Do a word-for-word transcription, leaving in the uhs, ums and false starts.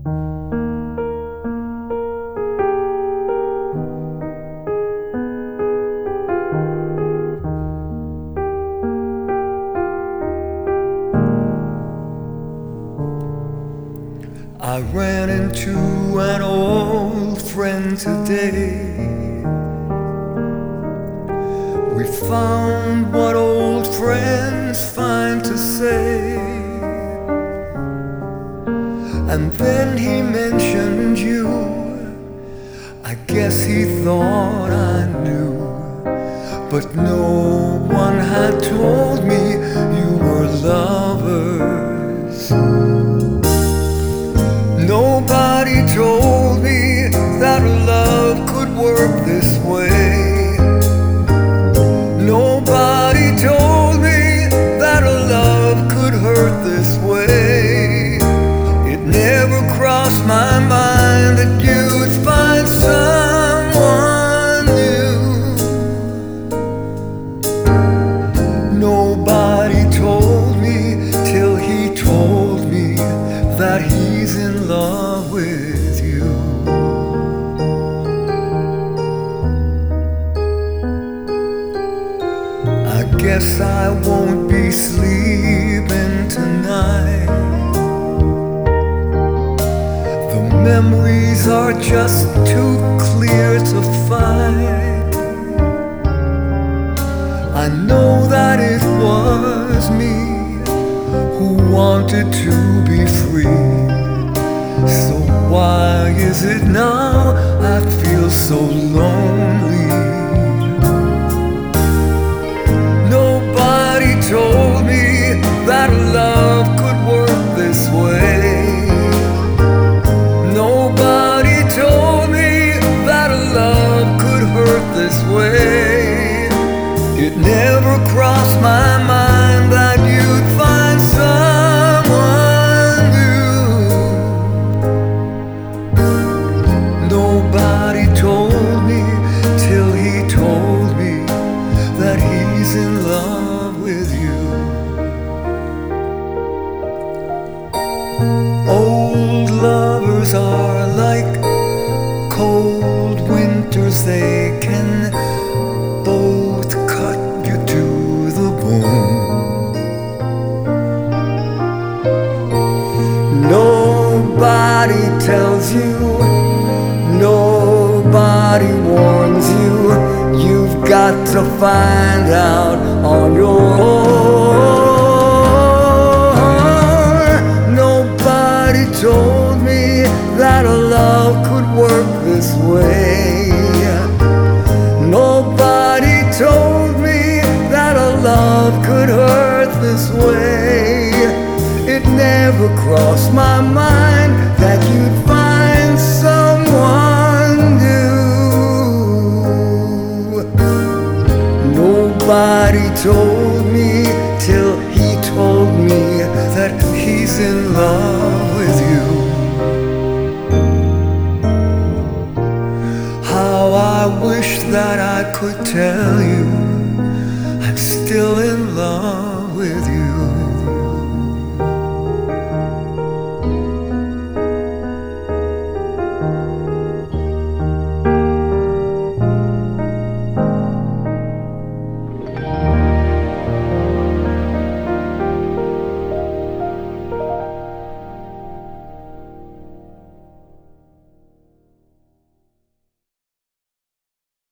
I ran into an old friend today. We found what old friends find to say, and then he mentioned you. I guess he thought I knew, but no one had told me you were lovers. Nobody told me that love could work this way. Nobody told me that love could hurt this way. It never crossed my mind that you'd find someone new. Nobody told me till he told me that he's in love with you. I guess I won't be sleeping tonight. The memories are just too clear to fight. I know that it was me who wanted to be free. So why is it now I feel so lonely? Nobody told me that love could work this way. Nobody told me that love could hurt this way. It never crossed my mind that you'd find someone new. Nobody told me till he told me that he's in love with you. Old lovers are like cold winters, they can both cut you to the bone. Nobody tells you, nobody warns you. You've got to find out on your own. Nobody told me that a love could work this way. Nobody told me that a love could hurt this way. It never crossed my mind that you'd find someone new. Nobody told me till he told me that he's in love with you. How I wish that I could tell you